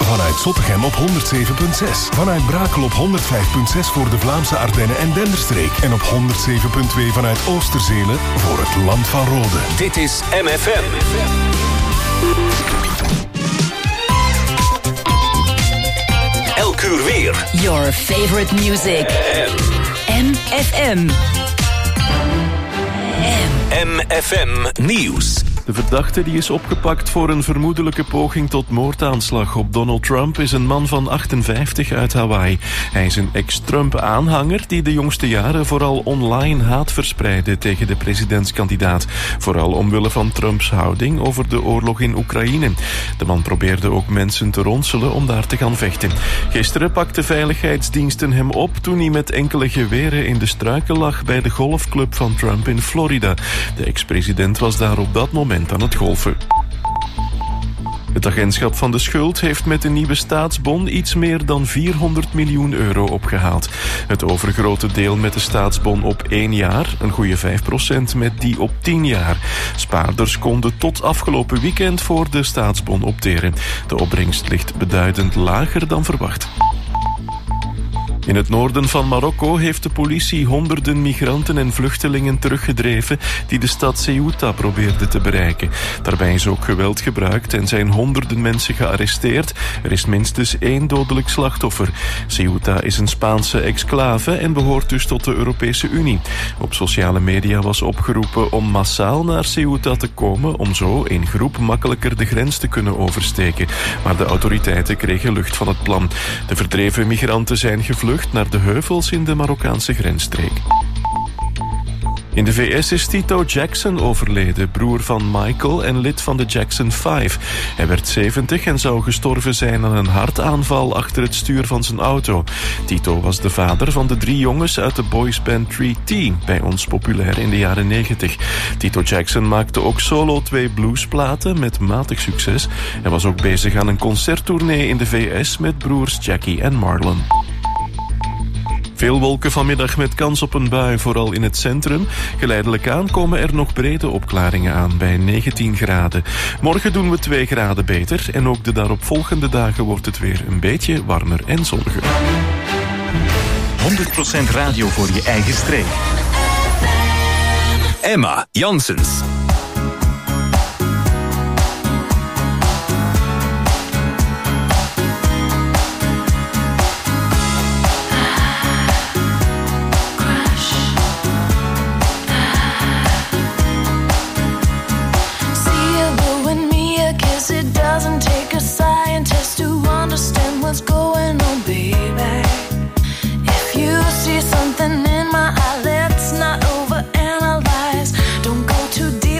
Vanuit Zottegem op 107.6. Vanuit Brakel op 105.6 voor de Vlaamse Ardennen en Denderstreek. En op 107.2 vanuit Oosterzele voor het Land van Rode. Dit is MFM. Elk uur weer. Your favorite music. MFM. MFM Nieuws. De verdachte die is opgepakt voor een vermoedelijke poging tot moordaanslag op Donald Trump is een man van 58 uit Hawaii. Hij is een ex-Trump-aanhanger die de jongste jaren vooral online haat verspreidde tegen de presidentskandidaat. Vooral omwille van Trumps houding over de oorlog in Oekraïne. De man probeerde ook mensen te ronselen om daar te gaan vechten. Gisteren pakten veiligheidsdiensten hem op toen hij met enkele geweren in de struiken lag bij de golfclub van Trump in Florida. De ex-president was daar op dat moment aan het golfen. Het agentschap van de schuld heeft met de nieuwe staatsbon iets meer dan 400 miljoen euro opgehaald. Het overgrote deel met de staatsbon op 1 jaar, een goede 5% met die op 10 jaar. Spaarders konden tot afgelopen weekend voor de staatsbon opteren. De opbrengst ligt beduidend lager dan verwacht. In het noorden van Marokko heeft de politie honderden migranten en vluchtelingen teruggedreven die de stad Ceuta probeerden te bereiken. Daarbij is ook geweld gebruikt en zijn honderden mensen gearresteerd. Er is minstens 1 dodelijk slachtoffer. Ceuta is een Spaanse exclave en behoort dus tot de Europese Unie. Op sociale media was opgeroepen om massaal naar Ceuta te komen om zo in groep makkelijker de grens te kunnen oversteken. Maar de autoriteiten kregen lucht van het plan. De verdreven migranten zijn gevlucht naar de heuvels in de Marokkaanse grensstreek. In de VS is Tito Jackson overleden, broer van Michael en lid van de Jackson 5. Hij werd 70 en zou gestorven zijn aan een hartaanval achter het stuur van zijn auto. Tito was de vader van de 3 jongens uit de boysband 3T, bij ons populair in de jaren 90. Tito Jackson maakte ook solo 2 bluesplaten met matig succes. Hij was ook bezig aan een concerttournee in de VS met broers Jackie en Marlon. Veel wolken vanmiddag met kans op een bui, vooral in het centrum. Geleidelijk aan komen er nog brede opklaringen aan bij 19 graden. Morgen doen we 2 graden beter en ook de daaropvolgende dagen wordt het weer een beetje warmer en zonniger. 100% radio voor je eigen streek. Emma Janssens. Doesn't take a scientist to understand what's going on, baby. If you see something in my eye, let's not overanalyze. Don't go too deep.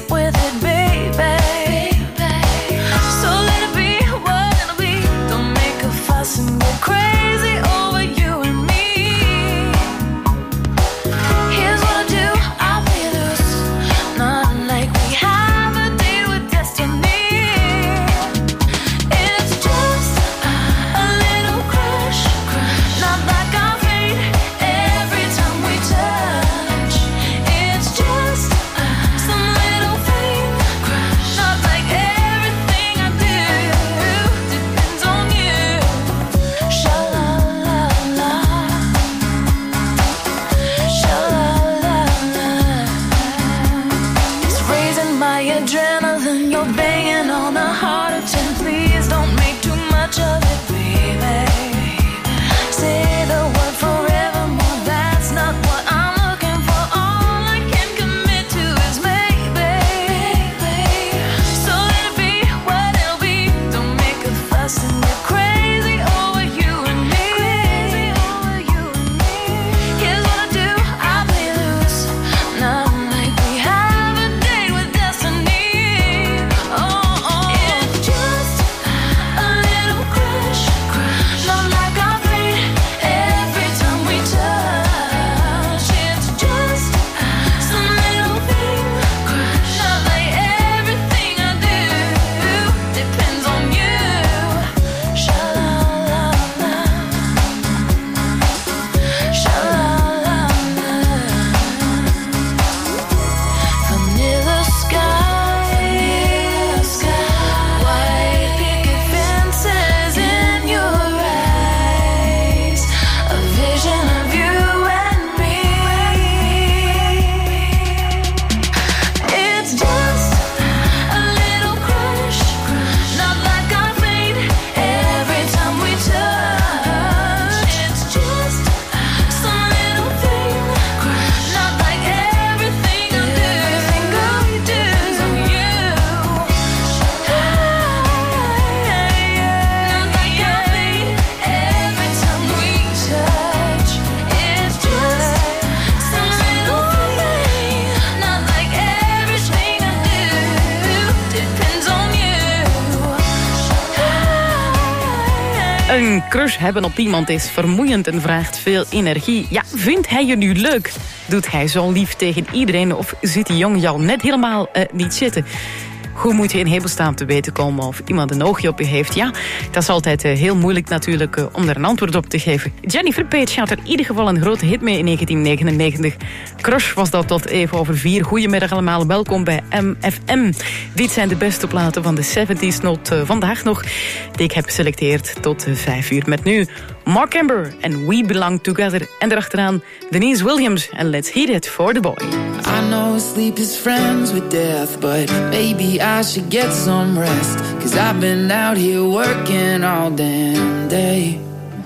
Een crush hebben op iemand is vermoeiend en vraagt veel energie. Ja, vindt hij je nu leuk? Doet hij zo lief tegen iedereen of zit die jongen jou net helemaal niet zitten? Hoe moet je in hemelsnaam te weten komen of iemand een oogje op je heeft? Ja, dat is altijd heel moeilijk natuurlijk om daar een antwoord op te geven. Jennifer Page had er in ieder geval een grote hit mee in 1999. Crush was dat tot even over 4. Goedemiddag allemaal, welkom bij MFM. Dit zijn de beste platen van de 70s tot vandaag nog, die ik heb geselecteerd tot 5 uur. Met nu Mark Amber en We Belong Together. En daarachteraan Denise Williams en Let's Heat It for the Boy. I know sleep is friends with death, but maybe I should get some rest, 'cause I've been out here working all damn day.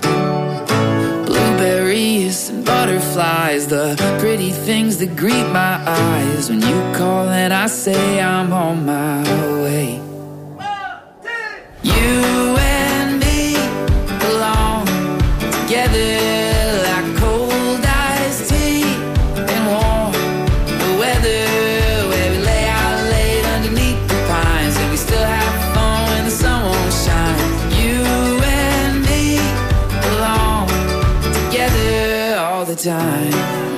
Blueberries and butterflies, the pretty things that greet my eyes when you call and I say I'm on my way. You and me belong together like cold iced tea and warm the weather, where we lay out late underneath the pines and we still have fun when the sun won't shine. You and me belong together all the time.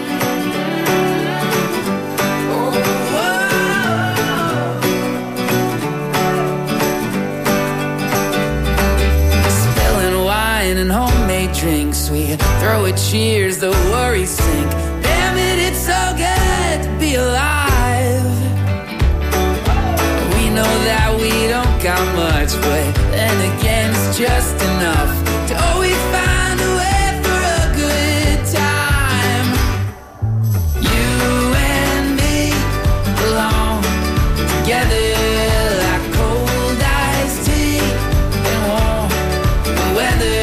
And homemade drinks, we throw a cheers, the worries sink. Damn it, it's so good to be alive. We know that we don't got much, but then again it's just enough to always find a way for a good time. You and me belong together like cold iced tea and warm the weather.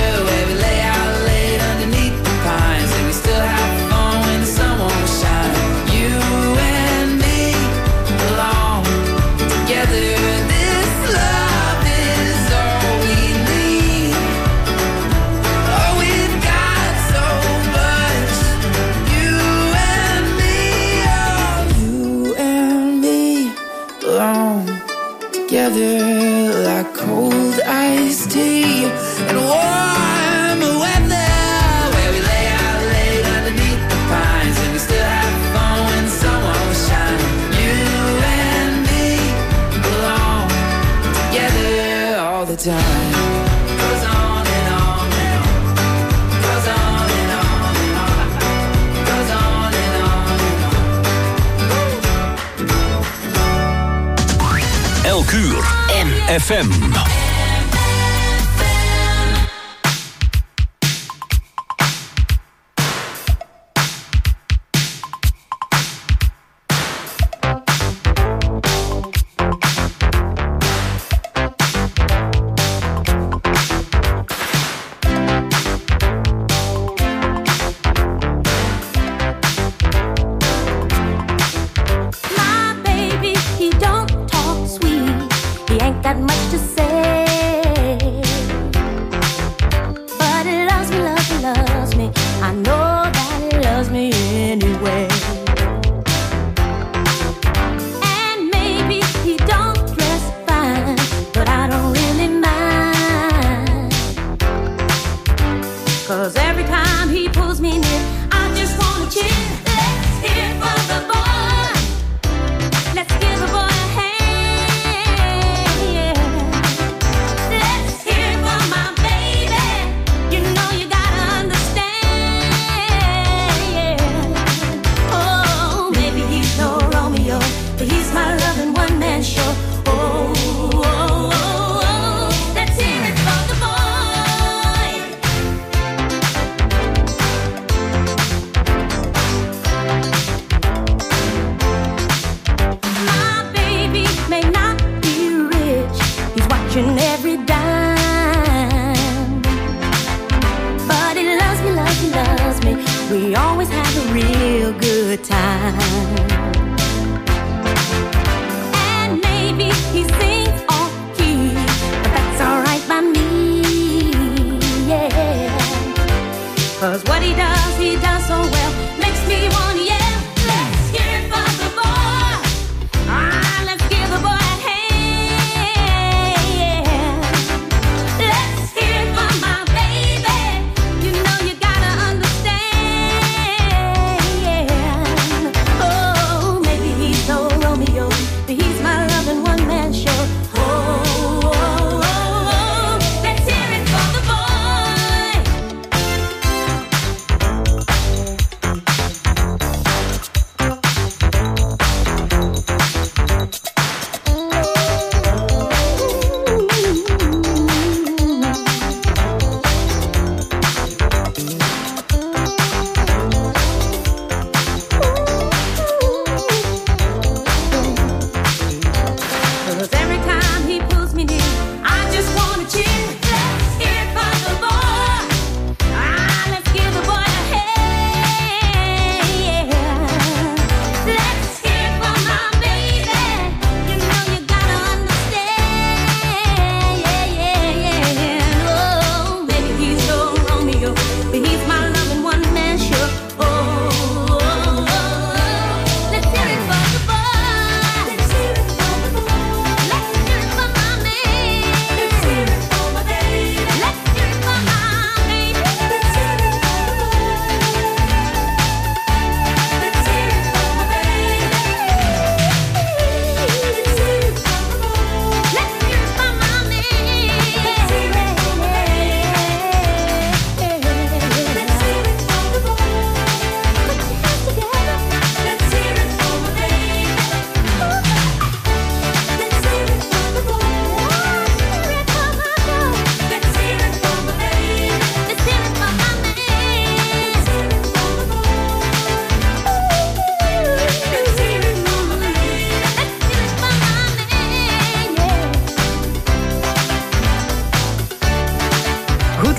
Together like cold iced tea and warm weather, where we lay out late underneath the pines and we still have fun when the sun won't shine. You and me belong together all the time. Goes on and on and on. Goes on and on and on. Goes on and on and on. Elk uur MFM.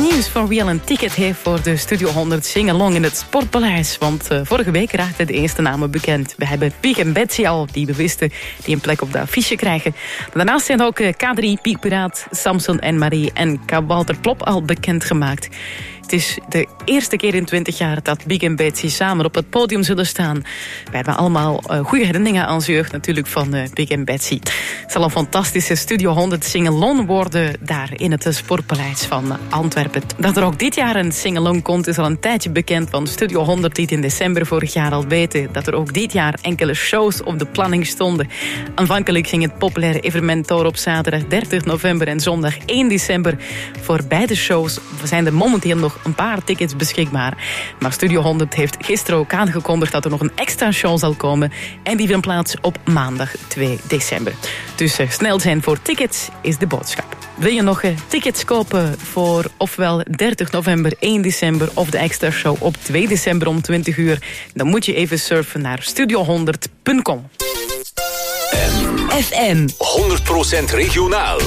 nieuws. Voor wie al een ticket heeft voor de Studio 100 Sing-along in het Sportpaleis. Want vorige week raakten de eerste namen bekend. We hebben Piek en Betsy al, die we wisten, die een plek op de affiche krijgen. Daarnaast zijn ook K3, Piek Piraat, Samson en Marie en Kabouter Plop al bekendgemaakt. Het is de eerste keer in 20 jaar dat Big en Betsy samen op het podium zullen staan. We hebben allemaal goede herinneringen aan onze jeugd natuurlijk van Big en Betsy. Het zal een fantastische Studio 100 Sing-along worden daar in het Sportpaleis van Antwerpen. Dat er ook dit jaar een Sing-along komt is al een tijdje bekend, want Studio 100 liet in december vorig jaar al weten dat er ook dit jaar enkele shows op de planning stonden. Aanvankelijk ging het populaire evenement door op zaterdag 30 november en zondag 1 december. Voor beide shows zijn er momenteel nog een paar tickets beschikbaar. Maar Studio 100 heeft gisteren ook aangekondigd dat er nog een extra show zal komen. En die vindt plaats op maandag 2 december. Dus snel zijn voor tickets is de boodschap. Wil je nog tickets kopen voor ofwel 30 november, 1 december of de extra show op 2 december om 20 uur? Dan moet je even surfen naar studio100.com. FM 100% regionaal.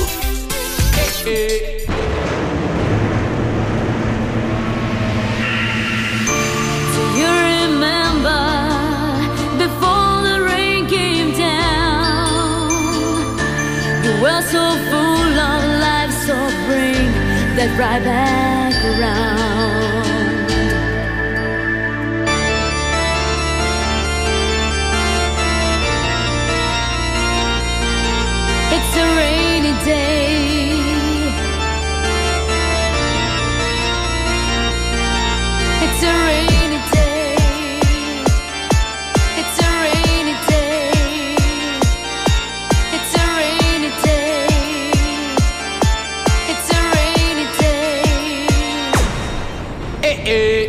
We're so full of life, so bring that right back around. It's a rainy day. It's a rainy day. It's a rainy day. It's a rainy day. It's a rainy day. Hey.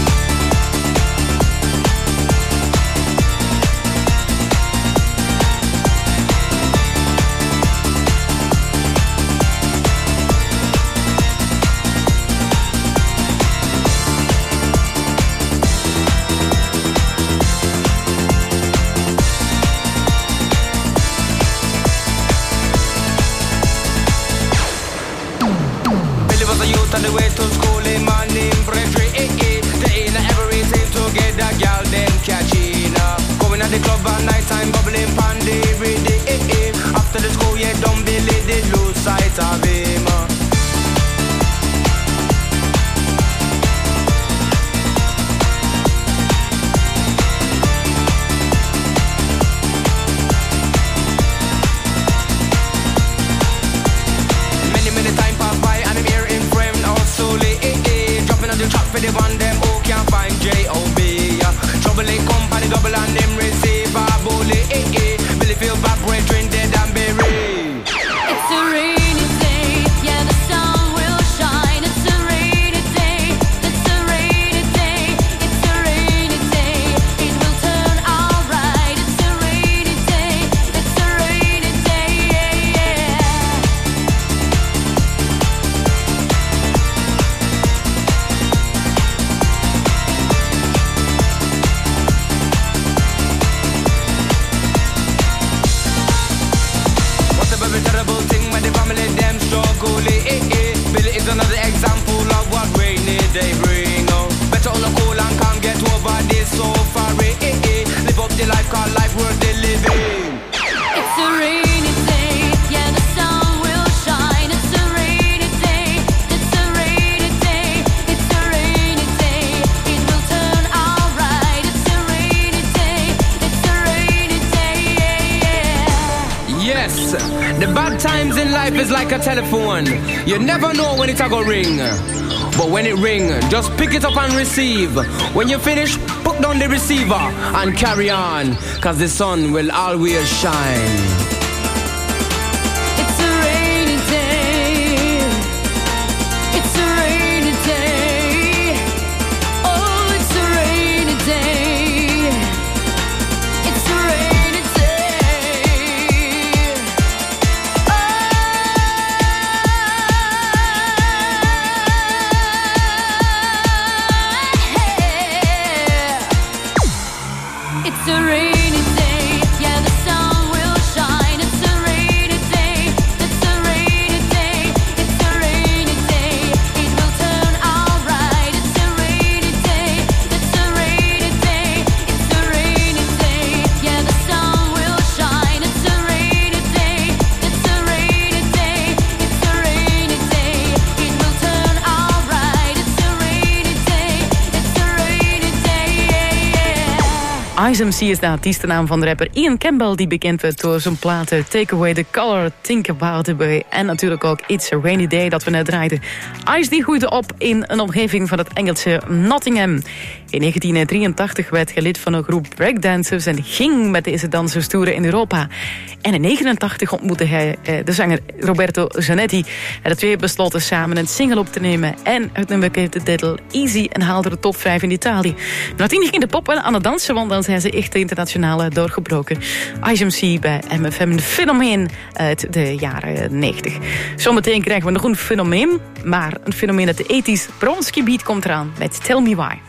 On the way to school, in my name, Brethren, they ain't everything together, girl, them catching up. Going at the club at night time, bubbling pandy every day, After the school, yeah, don't believe they lose sight of him. Many time pass by and I'm here in frame. Dropping on the track for the one them who can't find J.O.B. Trouble they come by the double and them receive a bully. Billy feel back, brethren, dead and buried. It's a rainy day, yeah, the sun will shine. It's a rainy day, it's a rainy day, it's a rainy day. It will turn alright. It's a rainy day, it's a rainy day, yeah. What's a very terrible thing when the family them struggle? Billy is another example of what rainy day bring. Better on the cool and can't get over this so far. Live up the life, call life worth the living. It's a rainy day, yeah, the sun will shine. It's a rainy day, it's a rainy day, it's a rainy day. It will turn alright. It's a rainy day, it's a rainy day, yeah. Yes, the bad times in life is like a telephone. You never know when it's a go ring. But when it ring, just pick it up and receive. When you finish, put down the receiver and carry on, cause the sun will always shine. It's a rainy day. It's a rainy day. Oh, it's a rainy day. It's a rainy day. Oh, it's a rainy day. Yeah, the sun will shine. Ice MC is de artiestennaam van de rapper Ian Campbell, die bekend werd door zijn platen Take Away the Color, Think About It Way en natuurlijk ook It's a Rainy Day dat we net draaiden. Ice die groeide op in een omgeving van het Engelse Nottingham. In 1983 werd hij lid van een groep breakdancers en ging met deze dansers toeren in Europa. En in 1989 ontmoette hij de zanger Roberto Zanetti. En de twee besloten samen een single op te nemen. En het nummer kreeg de titel Easy en haalde de top 5 in Italië. Nadien ging de pop wel aan het dansen, want dan zijn ze echt internationaal doorgebroken. Ice MC bij MFM, een fenomeen uit de jaren 90. Zometeen krijgen we nog een fenomeen, maar een fenomeen uit de ethisch bronsgebied komt eraan met Tell Me Why.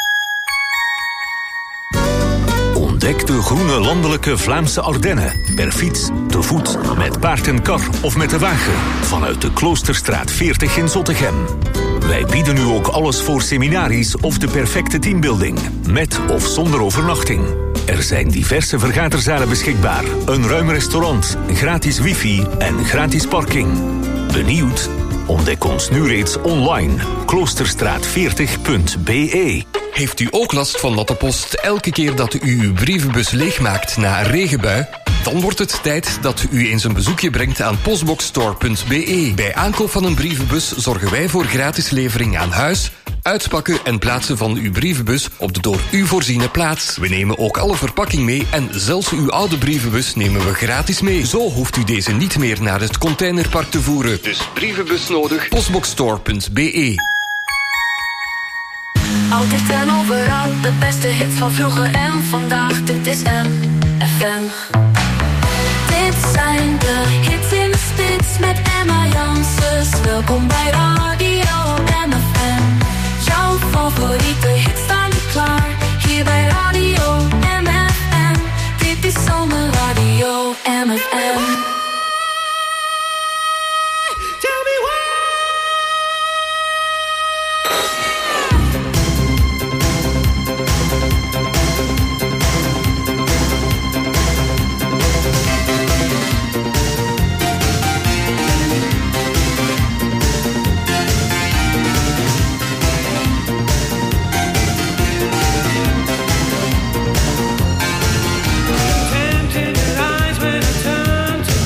Ontdek de groene landelijke Vlaamse Ardennen. Per fiets, te voet, met paard en kar of met de wagen. Vanuit de Kloosterstraat 40 in Zottegem. Wij bieden nu ook alles voor seminaries of de perfecte teambuilding. Met of zonder overnachting. Er zijn diverse vergaderzalen beschikbaar. Een ruim restaurant, gratis wifi en gratis parking. Benieuwd? Ontdek ons nu reeds online. Kloosterstraat40.be. Heeft u ook last van natte post elke keer dat u uw brievenbus leegmaakt na een regenbui? Dan wordt het tijd dat u eens een bezoekje brengt aan postboxstore.be. Bij aankoop van een brievenbus zorgen wij voor gratis levering aan huis, uitpakken en plaatsen van uw brievenbus op de door u voorziene plaats. We nemen ook alle verpakking mee en zelfs uw oude brievenbus nemen we gratis mee. Zo hoeft u deze niet meer naar het containerpark te voeren. Dus brievenbus nodig, postboxstore.be. Altijd en overal, de beste hits van vroeger en vandaag. Dit is MFM. Dit zijn de hits in de spits met Emma Janssens. Welkom bij Radio MFM. Jouw favoriete hits staan klaar. Hier bij Radio MFM. Dit is Zomerradio MFM. Tell me why. Tempted eyes when I turn to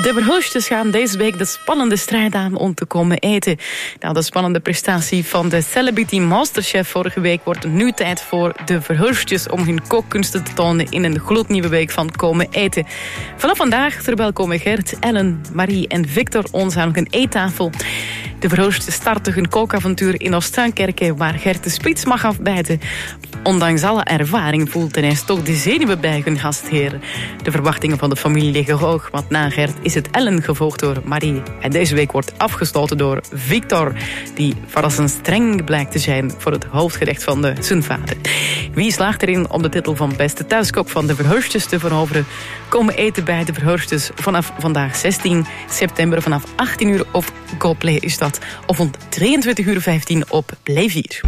De Verhulstes gaan deze week de spannende strijd aan om te komen eten. Na de spannende prestatie van de Celebrity Masterchef vorige week wordt het nu tijd voor de Verhulstes om hun kookkunsten te tonen in een gloednieuwe week van Komen Eten. Vanaf vandaag verwelkomen Gert, Ellen, Marie en Victor ons aan een eettafel. De Verhulstes starten hun kookavontuur in Oostuinkerke, waar Gert de spits mag afbijten. Ondanks alle ervaring voelt hij toch de zenuwen bij hun gastheer. De verwachtingen van de familie liggen hoog, want na Gert is het Ellen gevolgd door Marie. En deze week wordt afgesloten door Victor, die verrassend streng blijkt te zijn voor het hoofdgerecht van zijn vader. Wie slaagt erin om de titel van beste thuiskok van de Verhulstes te veroveren? Komen eten bij de Verhulstes vanaf vandaag 16 september vanaf 18 uur op GoPlay is dat. Of om 23:15 op Play 4.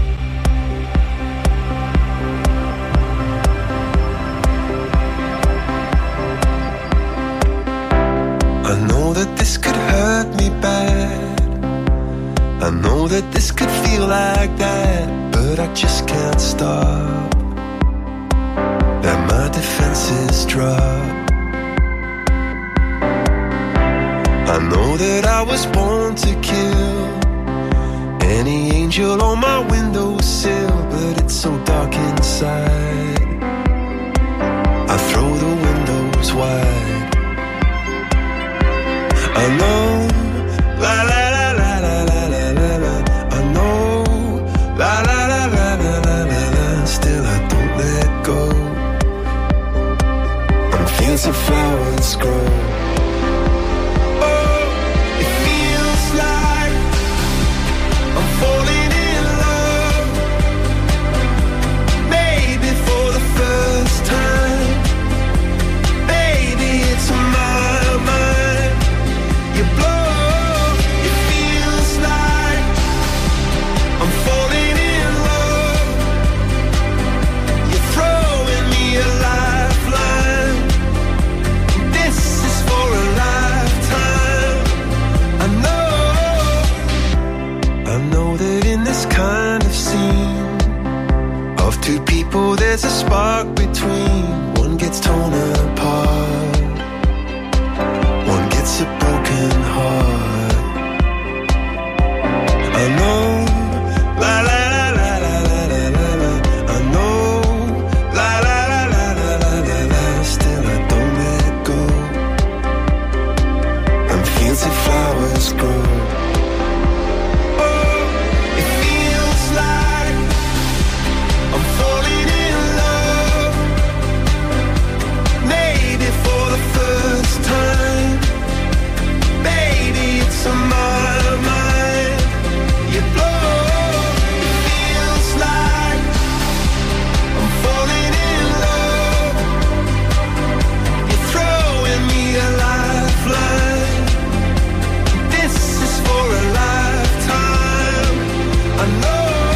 I know that this could hurt me bad. I know that this could feel like that, but I just can't stop. Let my defenses drop. I know that I was born to kill any angel on my windowsill, but it's so dark inside. I throw the windows wide. I know, la la la la la la la la la. I know, la la la la la la la la. Still I don't let go. And fields of flowers grow. Oh, it feels like I'm falling in love. Maybe for the first time. Baby, it's my mind. You blow, it feels like I'm falling in love. You're throwing me a lifeline. This is for a lifetime. I know that in this kind of scene of two people there's a spark between. One gets torn apart, one gets a broken heart. I know, la la la la la la la la la. I know, la la la la la la la la. Still I don't let go. And fields of flowers grow. Oh, it feels like I'm falling in love. Maybe for the first time. Baby, it's on my mind. You blow, it feels like I'm falling in love. You're throwing me a lifeline. This is for a lifetime. I know.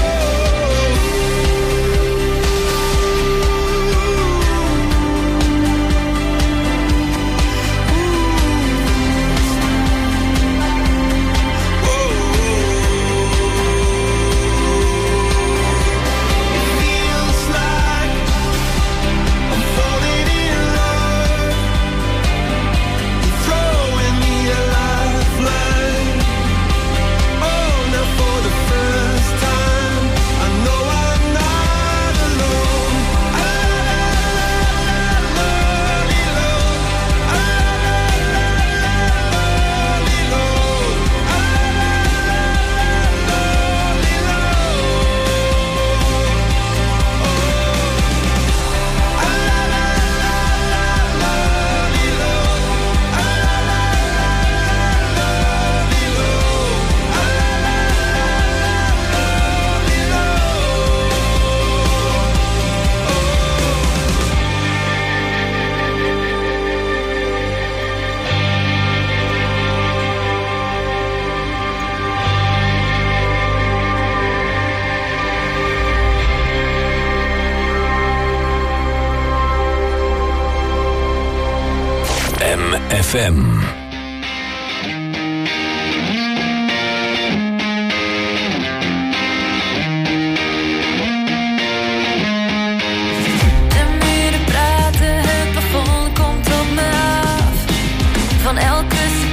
FM. De muren praten, het plafond komt op me af. Van elke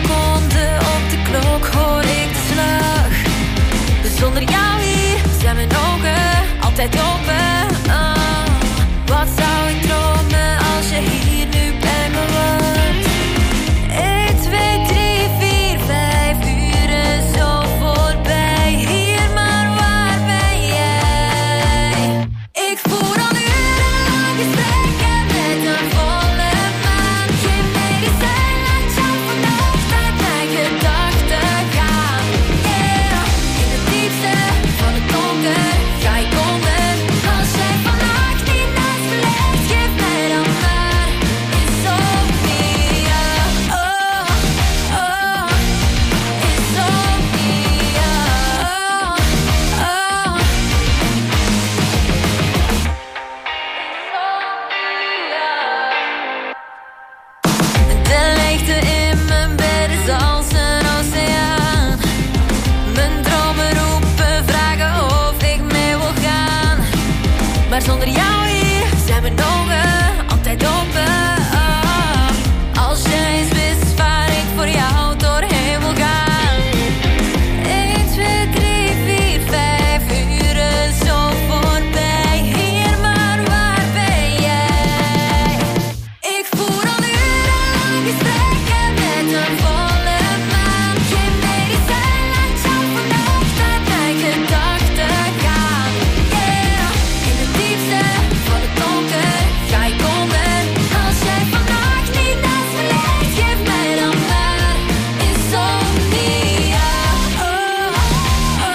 Maar zonder jou hier zijn mijn ogen altijd open. Als jij eens wist waar ik voor jou doorheen wil gaan. 1, 2, 3, 4, 5 uren zo voorbij. Hier, maar waar ben jij? Ik voer al urenlang gesprekken met een volle maan. Geen medicijn laat jou vannacht uit mijn gedachten gaan. Yeah, in het diepste van het donker ga ik onder. Als jij vannacht niet naast me ligt, geef mij dan maar insomnia. Oh, oh,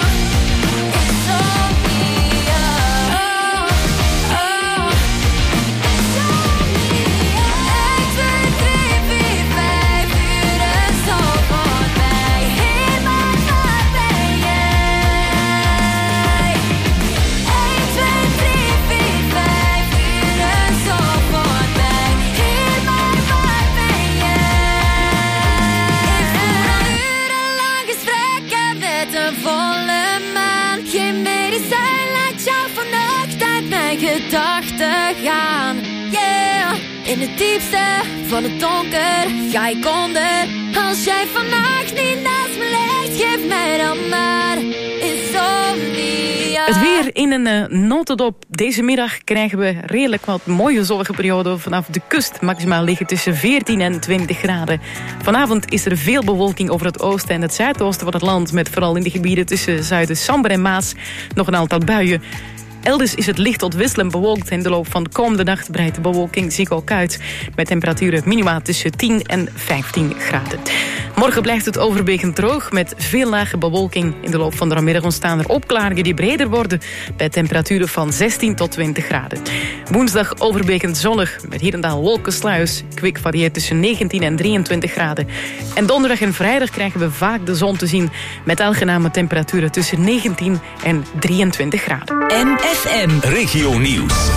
insomnia. Oh, oh, insomnia. 1, 2, 3, 4, 5 uren zo voorbij. Hier, maar waar ben jij? 1, 2, 3, 4, 5 uren zo voorbij. Hier, maar waar ben jij? Ik voer al urenlang gesprekken met een volle maan. Geen medicijn laat jou vannacht uit mijn gedachten gaan. Yeah, in het diepste van het donker ga ik onder. Als jij vannacht niet naast me ligt, geef mij dan maar insomnia. Het weer in een notendop. Deze middag krijgen we redelijk wat mooie zonnige perioden vanaf de kust. Maximaal liggen tussen 14 en 20 graden. Vanavond is er veel bewolking over het oosten en het zuidoosten van het land. Met vooral in de gebieden tussen Zuiden, Samber en Maas nog een aantal buien. Elders is het licht tot wisselend bewolkt. In de loop van de komende nacht breidt de bewolking zich ook uit. Met temperaturen minima tussen 10 en 15 graden. Morgen blijft het overwegend droog met veel lage bewolking. In de loop van de namiddag ontstaan er opklaringen die breder worden. Bij temperaturen van 16 tot 20 graden. Woensdag overwegend zonnig met hier en daar wolkensluiers. Kwik varieert tussen 19 en 23 graden. En donderdag en vrijdag krijgen we vaak de zon te zien. Met aangename temperaturen tussen 19 en 23 graden. MFM. Regio Nieuws.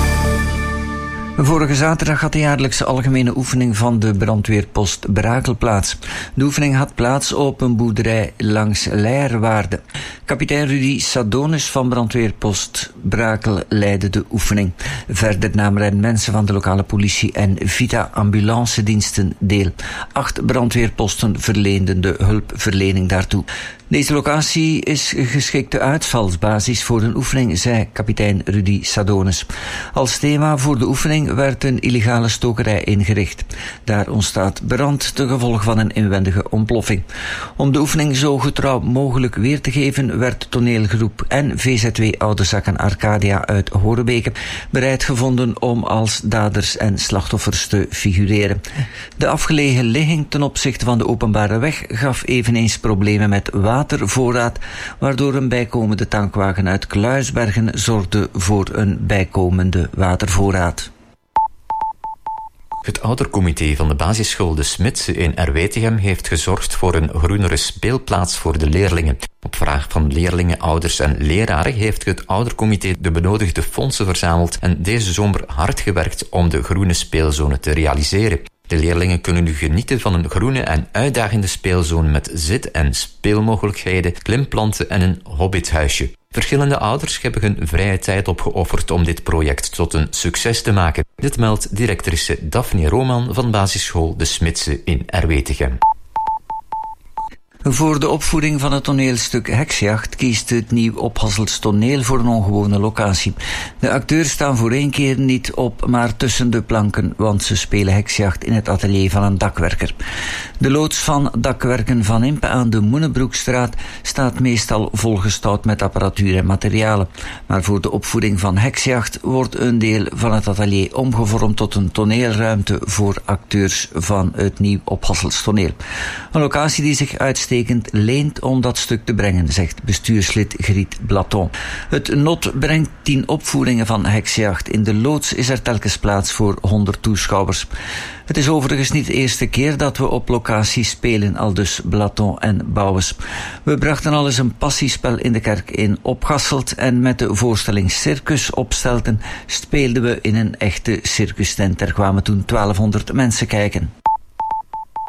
Vorige zaterdag had de jaarlijkse algemene oefening van de brandweerpost Brakel plaats. De oefening had plaats op een boerderij langs Leierwaarde. Kapitein Rudy Sadonis van brandweerpost Brakel leidde de oefening. Verder namen er mensen van de lokale politie en Vita ambulancediensten deel. 8 brandweerposten verleenden de hulpverlening daartoe. Deze locatie is geschikte uitvalsbasis voor een oefening, zei kapitein Rudy Sadonis. Als thema voor de oefening werd een illegale stokerij ingericht. Daar ontstaat brand ten gevolge van een inwendige ontploffing. Om de oefening zo getrouw mogelijk weer te geven, werd toneelgroep en VZW Oudezakken Arcadia uit Horebeke bereid gevonden om als daders en slachtoffers te figureren. De afgelegen ligging ten opzichte van de openbare weg gaf eveneens problemen met watervoorraad, waardoor een bijkomende tankwagen uit Kluisbergen zorgde voor een bijkomende watervoorraad. Het oudercomité van de basisschool De Smitse in Erwetegem heeft gezorgd voor een groenere speelplaats voor de leerlingen. Op vraag van leerlingen, ouders en leraren heeft het oudercomité de benodigde fondsen verzameld en deze zomer hard gewerkt om de groene speelzone te realiseren. De leerlingen kunnen nu genieten van een groene en uitdagende speelzone met zit- en speelmogelijkheden, klimplanten en een hobbithuisje. Verschillende ouders hebben hun vrije tijd opgeofferd om dit project tot een succes te maken. Dit meldt directrice Daphne Roman van basisschool De Smitse in Erwetegem. Voor de opvoering van het toneelstuk Heksjacht kiest het Nieuw Ophasselts Toneel voor een ongewone locatie. De acteurs staan voor 1 keer niet op, maar tussen de planken, want ze spelen heksjacht in het atelier van een dakwerker. De loods van Dakwerken van Impe aan de Moenebroekstraat staat meestal volgestouwd met apparatuur en materialen. Maar voor de opvoering van Heksjacht wordt een deel van het atelier omgevormd tot een toneelruimte voor acteurs van het Nieuw Ophasselts Toneel. Een locatie die zich uitstekend leent om dat stuk te brengen, zegt bestuurslid Griet Blaton. Het NOT brengt 10 opvoeringen van Heksjacht. In de loods is er telkens plaats voor 100 toeschouwers. Het is overigens niet de eerste keer dat we op locatie spelen, aldus Blaton en Bouwens. We brachten al eens een passiespel in de kerk in Opgasselt en met de voorstelling Circus Opstelten speelden we in een echte circustent. Er kwamen toen 1200 mensen kijken.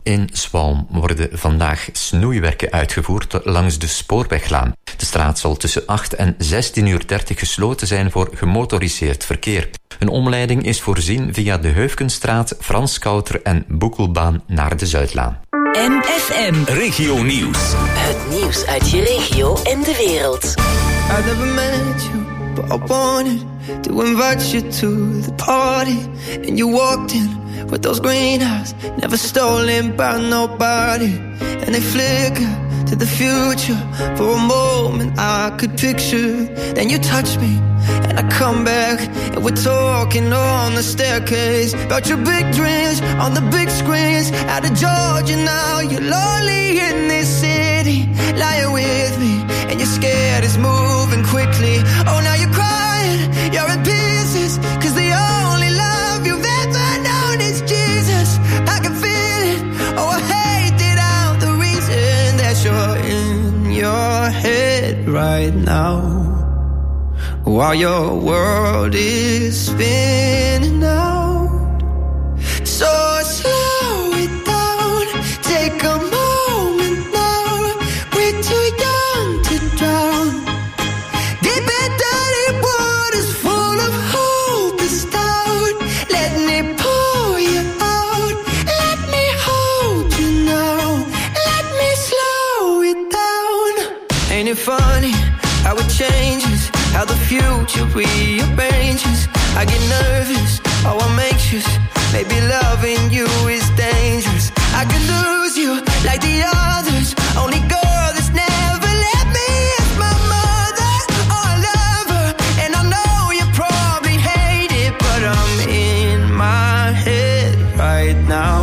In Zwalm worden vandaag snoeiwerken uitgevoerd langs de Spoorweglaan. De straat zal tussen 8 en 16:30 gesloten zijn voor gemotoriseerd verkeer. Een omleiding is voorzien via de Heufkenstraat, Frans Kouter en Boekelbaan naar de Zuidlaan. MFM. Regio Nieuws. Het nieuws uit je regio en de wereld. I never met you, but I wanted to invite you to the party. And you walked in with those green eyes, never stolen by nobody. And they flicker to the future. For a moment I could picture. Then you touch me and I come back, and we're talking on the staircase about your big dreams on the big screens. Out of Georgia now, you're lonely in this city, lying with me, and you're scared it's moving quickly. Oh, now you're crying, you're in pieces, 'cause the only love you've ever known is Jesus. I can feel it, oh, I hate it out, the reason that you're in your head right now, while your world is spinning out. So slow it down, take a moment now. We're too young to drown. Deep and dirty waters full of hope is down. Let me pull you out. Let me hold you now. Let me slow it down. Ain't it funny how it changes, how the future rearranges? I get nervous, oh I'm anxious. Maybe loving you is dangerous. I could lose you like the others. Only girl that's never let me is my mother. Oh, I love her, and I know you probably hate it, but I'm in my head right now.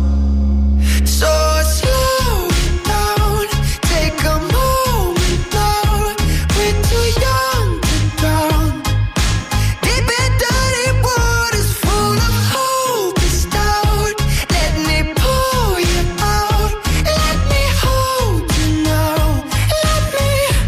So slow it down, take a moment now. We're too young to drown. Deep and dirty waters full of hope is down. Let me pull you out. Let me hold you now. Let me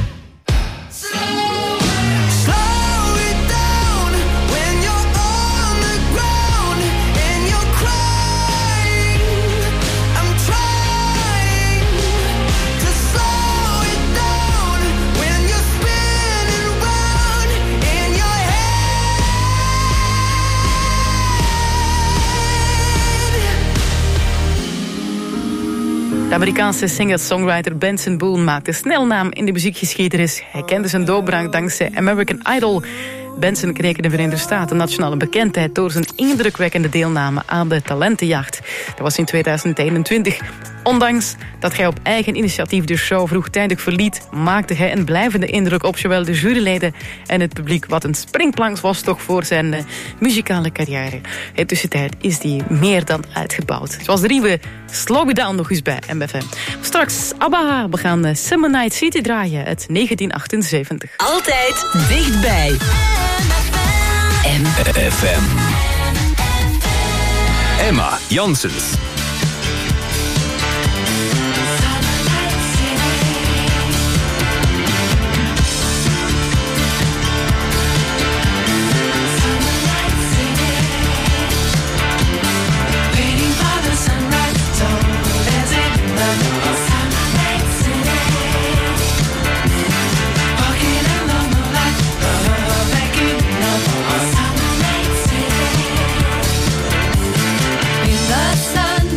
slow it down when you're on the ground and you're crying. I'm trying to slow it down when you're spinning round in your head. De Amerikaanse singer-songwriter Benson Boone maakte snel naam in de muziekgeschiedenis. Hij kende zijn doorbraak dankzij American Idol. Benson kreeg in de Verenigde Staten nationale bekendheid door zijn indrukwekkende deelname aan de talentenjacht. Dat was in 2021. Ondanks dat hij op eigen initiatief de show vroegtijdig verliet, maakte hij een blijvende indruk op zowel de juryleden en het publiek, wat een springplank was toch voor zijn muzikale carrière. In tussentijd is die meer dan uitgebouwd. Zoals de nieuwe Slow It Down nog eens bij MFM. Straks ABBA, we gaan Summer Night City draaien uit 1978. Altijd dichtbij. FM. Emma Janssens. In the sun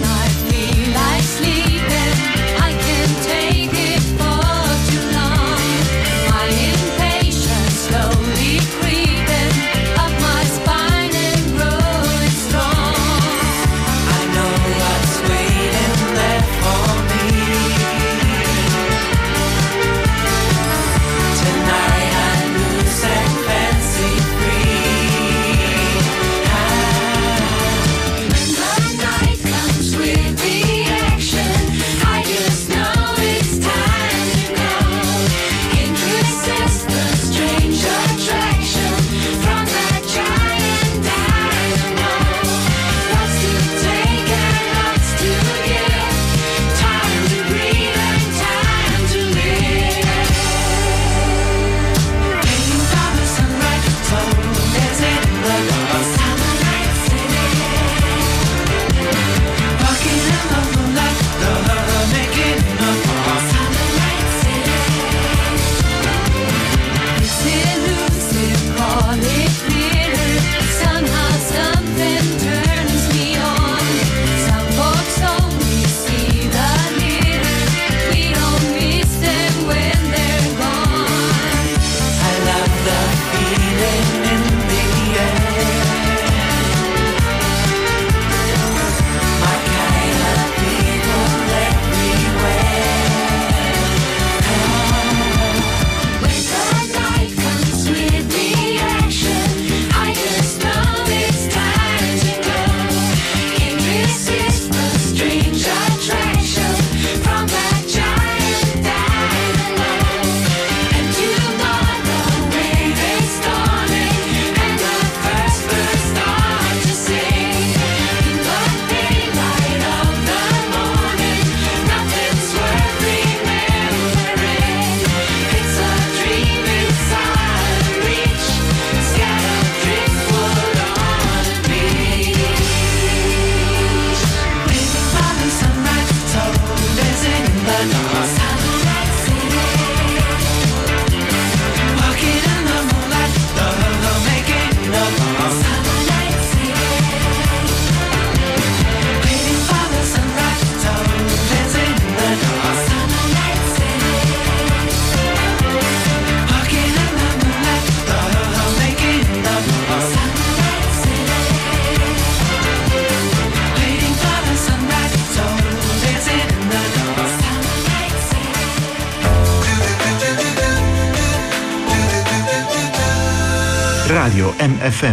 Radio MFM.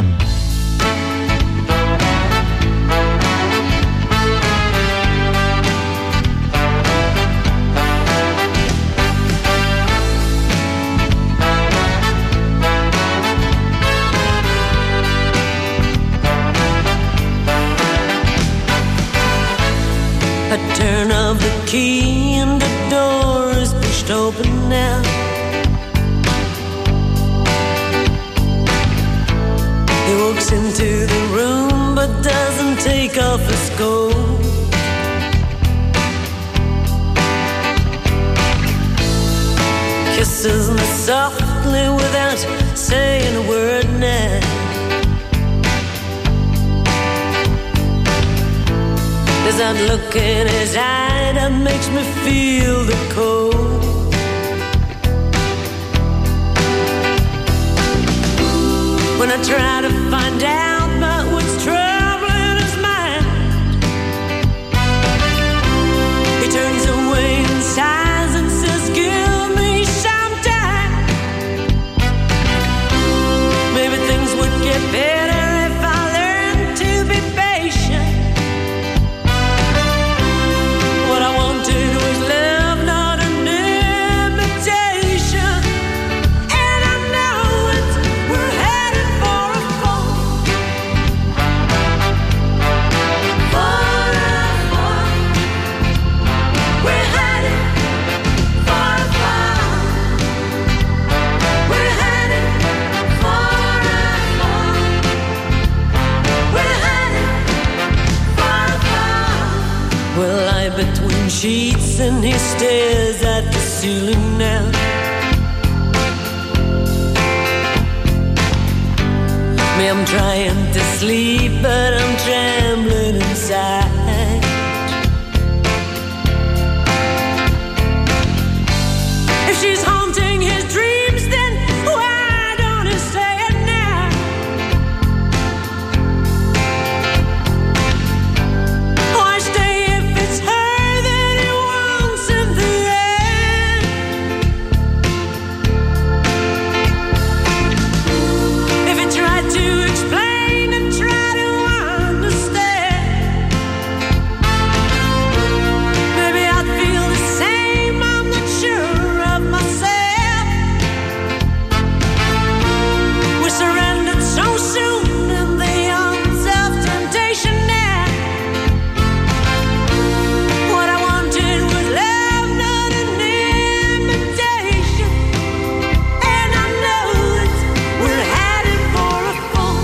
A turn of the key and the door is pushed open now. He walks into the room but doesn't take off his coat. Kisses me softly without saying a word now. There's that look in his eye that makes me feel the cold. When I try to find out about what's troubling his mind, he turns away and sighs and says, give me some time. Maybe things would get better if I learned to be patient. What I wanted was love, not an imitation. And I know it, we're headed for a fall. For a fall. We're headed for a fall. We're headed for a fall. We're headed for a fall. We'll lie between sheets and he stares at the ceiling now. Me, I'm trying to sleep, but I'm trembling inside. If she's haunting his dreams, then why don't he say it now? Why stay if it's her that he wants in the end? If he tried to explain and try to understand, maybe I'd feel the same. I'm not sure of myself. We surrendered so soon in the arms of temptation now. What I wanted was love, not an imitation. And I know it, we're headed for a fall.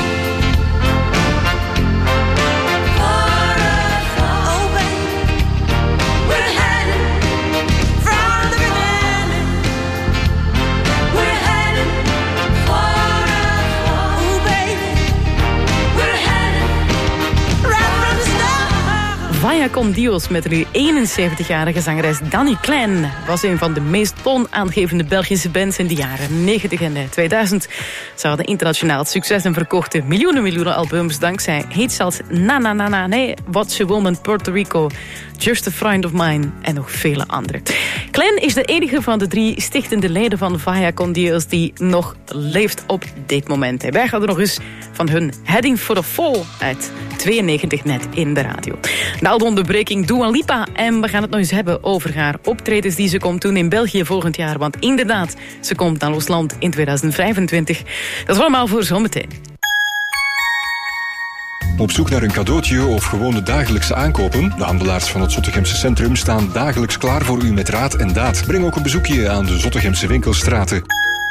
For a fall. Oh, baby, we're headed from the beginning. We're headed for a fall. Oh, baby, we're headed right from the start. Vaya con Dios met de nu 71-jarige zangeres Dani Klein was een van de meest toonaangevende Belgische bands in de jaren 90 en 2000. Ze hadden internationaal succes en verkochten miljoenen albums dankzij hits als Na Na Na Na Nee, What's a Woman, Puerto Rico, Just a Friend of Mine en nog vele andere. Klein is de enige van de 3 stichtende leden van Vaya con Dios die nog leeft op dit moment. Wij gaan er nog eens van hun Heading for the Fall uit 92 net in de radio. Na de onderbreking Dua Lipa en we gaan het nog eens hebben over haar optredens die ze komt doen in België volgend jaar. Want inderdaad, ze komt naar ons land in 2025. Dat is allemaal voor zometeen. Op zoek naar een cadeautje of gewoon de dagelijkse aankopen? De handelaars van het Zottegemse centrum staan dagelijks klaar voor u met raad en daad. Breng ook een bezoekje aan de Zottegemse winkelstraten.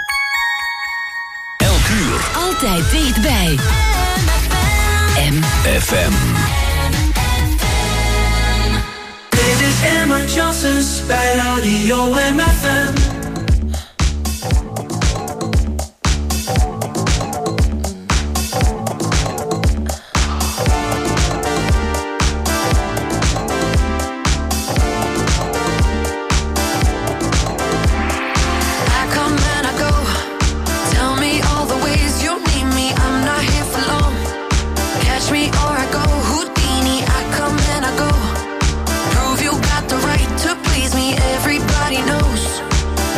Elk uur. Altijd dichtbij. MFM. Dit is Emma Johnsons bij Radio MFM. Prove you got the right to please me. Everybody knows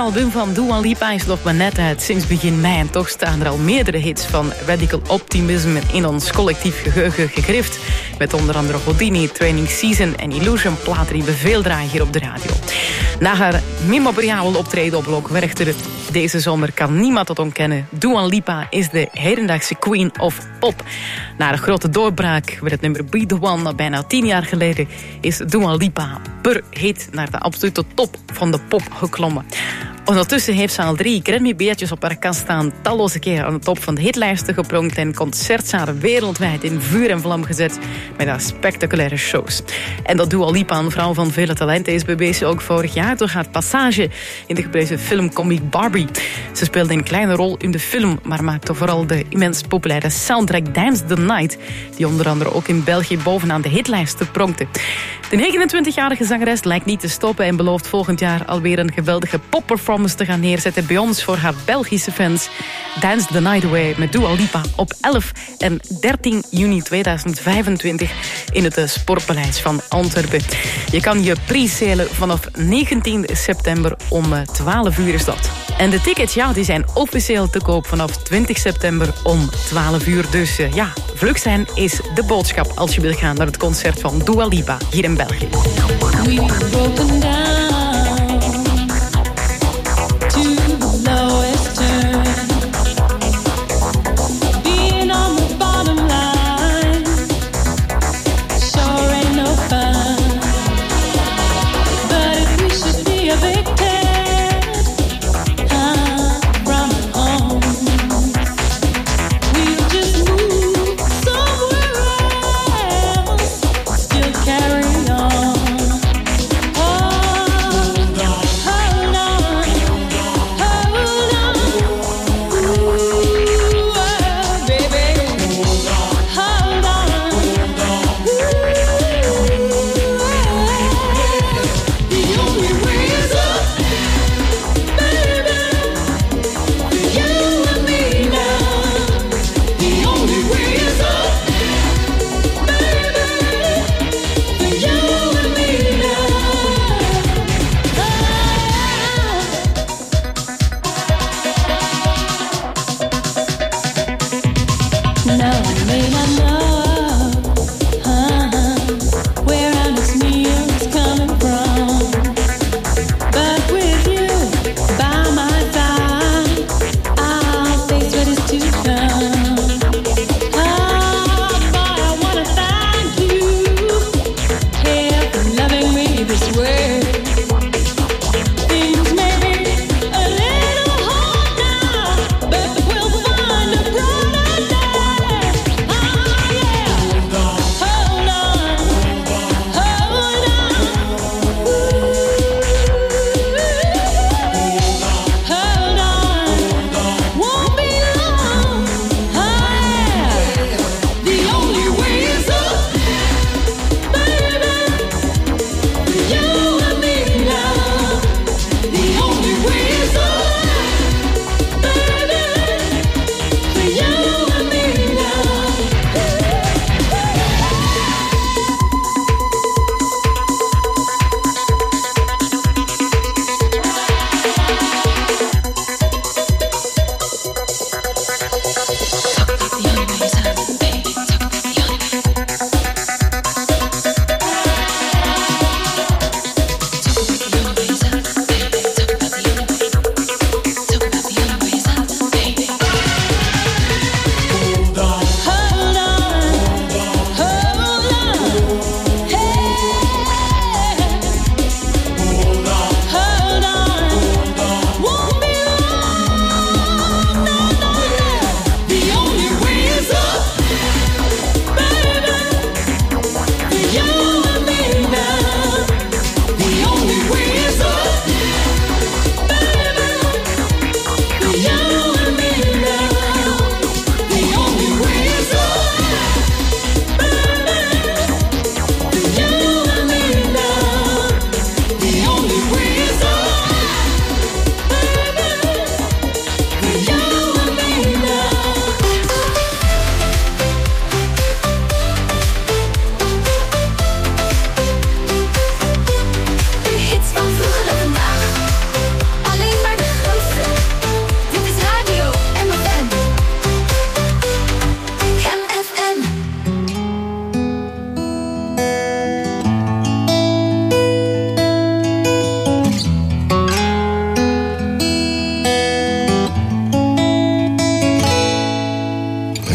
album van Dua Lipa is nog maar net uit sinds begin mei. En toch staan er al meerdere hits van Radical Optimism in ons collectief geheugen gegrift. Met onder andere Houdini, Training Season en Illusion platen die veel draaien hier op de radio. Na haar memoriabel optreden op Lokwerchter deze zomer kan niemand het ontkennen. Dua Lipa is de hedendaagse queen of pop. Na een grote doorbraak werd het nummer Be The One bijna 10 jaar geleden is Dua Lipa per hit naar de absolute top van de pop geklommen. Ondertussen heeft ze al 3 Grammy-beertjes op haar kast staan, talloze keren aan de top van de hitlijsten gepronkt en concertzalen wereldwijd in vuur en vlam gezet met haar spectaculaire shows. En dat Dua Lipa, een vrouw van vele talenten, is bewees ze ook vorig jaar door haar passage in de geprezen filmcomic Barbie. Ze speelde een kleine rol in de film, maar maakte vooral de immens populaire soundtrack Dance the Night, die onder andere ook in België bovenaan de hitlijsten pronkte. De 29-jarige zangeres lijkt niet te stoppen en belooft volgend jaar alweer een geweldige popperformance te gaan neerzetten bij ons voor haar Belgische fans. Dance the Night Away met Dua Lipa op 11 en 13 juni 2025 in het Sportpaleis van Antwerpen. Je kan je pre-salen vanaf 19 september om 12 uur is dat. En de tickets, ja, die zijn officieel te koop vanaf 20 september om 12 uur. Dus ja, vlug zijn is de boodschap als je wil gaan naar het concert van Dua Lipa hier in België. We've broken down to the lowest turn. Being on the bottom line sure ain't no fun. But if we should be evicted from home, we'll just move somewhere else, still carry on. Oh,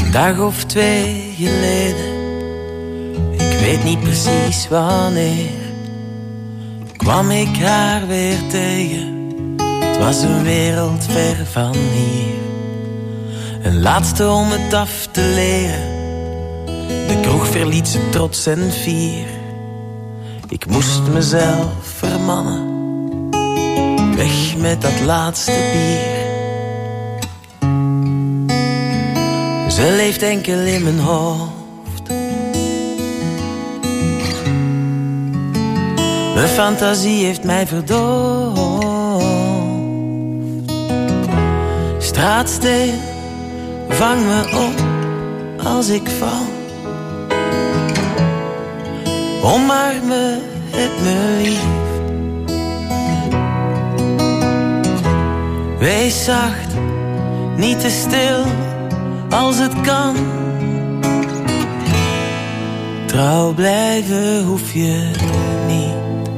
Een dag of 2 geleden, ik weet niet precies wanneer, kwam ik haar weer tegen. Het was een wereld ver van hier. Een laatste om het af te leren. De kroeg verliet ze trots en fier. Ik moest mezelf vermannen. Weg met dat laatste bier. Ze leeft enkel in mijn hoofd. Mijn fantasie heeft mij verdoofd. Straatsteen, vang me op als ik val. Omarm me, heb me lief. Wees zacht, niet te stil als het kan. Trouw blijven hoef je niet.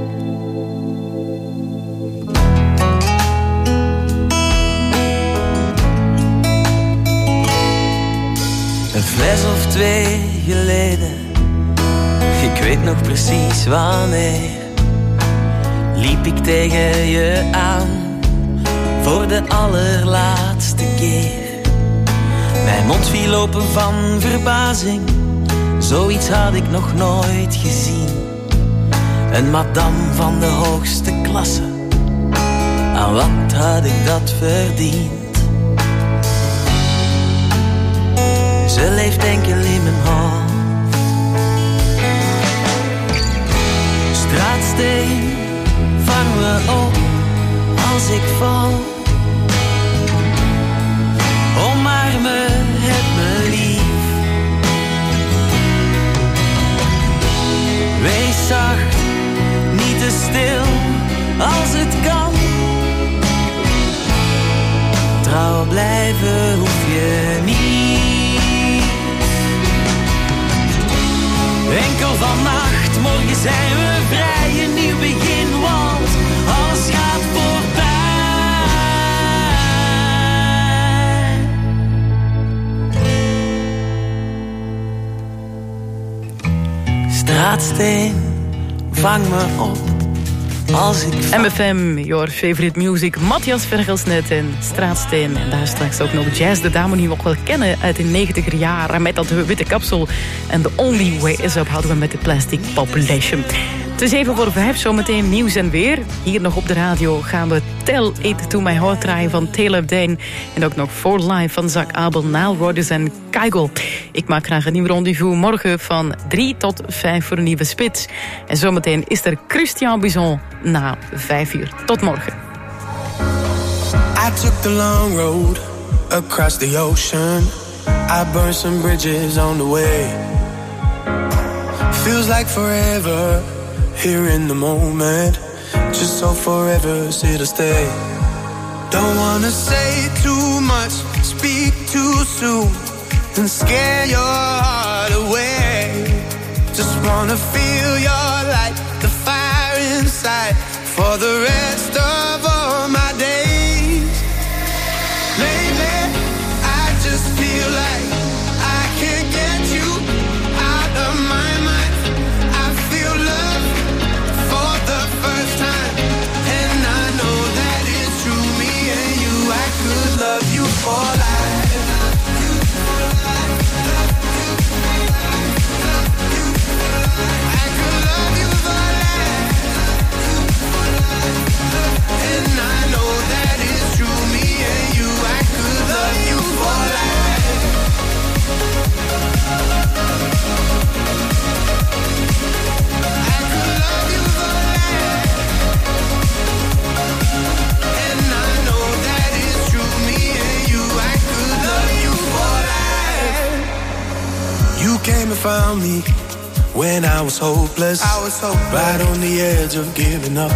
Een fles of 2 geleden, ik weet nog precies wanneer, liep ik tegen je aan voor de allerlaatste keer. Mijn mond viel open van verbazing, zoiets had ik nog nooit gezien. Een madame van de hoogste klasse, aan wat had ik dat verdiend? Ze leeft enkel in mijn hoofd. Straatsteen, vang me op als ik val. Omarm me, heb me lief. Wees zacht, niet te stil als het kan. Trouw blijven hoef je niet. Enkel vannacht, morgen zijn we vrij, een nieuw begin, want alles gaat voorbij. Straatsteen, vang me op als ik val. MFM, your favorite music. Matthias Vergelsnet en Straatsteen. En daar straks ook nog Jazz, de dame die we ook wel kennen uit de 90er jaren. Met dat witte kapsel. En The Only Way Is Up houden we met de Plastic Population. Het is 7:05, zometeen nieuws en weer. Hier nog op de radio gaan we Tell It To My Heart draaien van Taylor Dane. En ook nog For Life van Zak Abel, Nile Rodgers en Keigo. Ik maak graag een nieuw rendezvous morgen van 3 tot 5 voor een nieuwe spits. En zometeen is er Christian Bison na 5 uur. Tot morgen. I took the long road across the ocean. I burned some bridges on the way. Feels like forever here in the moment. Just so forever's here to stay. Don't wanna say too much, speak too soon, and scare your heart away. Just wanna feel your light, the fire inside, for the rest of all my days. Lately, I just feel like I can't get you out of my mind. I feel love for the first time, and I know that it's true. Me and you, I could love you for life. I could love you for life. And I know that it's true. Me and you, I could love you for life. I could love you for life. And I know that it's true. Me and you, I could love you for life. You came and found me when I was hopeless. Right on the edge of giving up.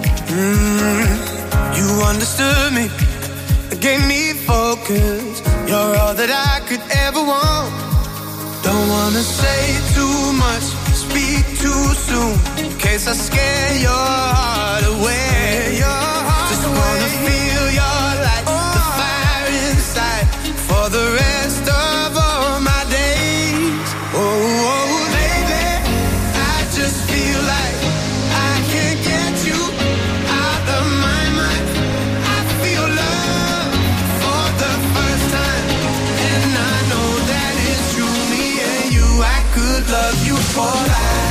You understood me, gave me focus. You're all that I could ever want. Don't wanna say too much, speak too soon, in case I scare your heart away. Just wanna feel your light, the fire inside, for the rest of all my voorbij.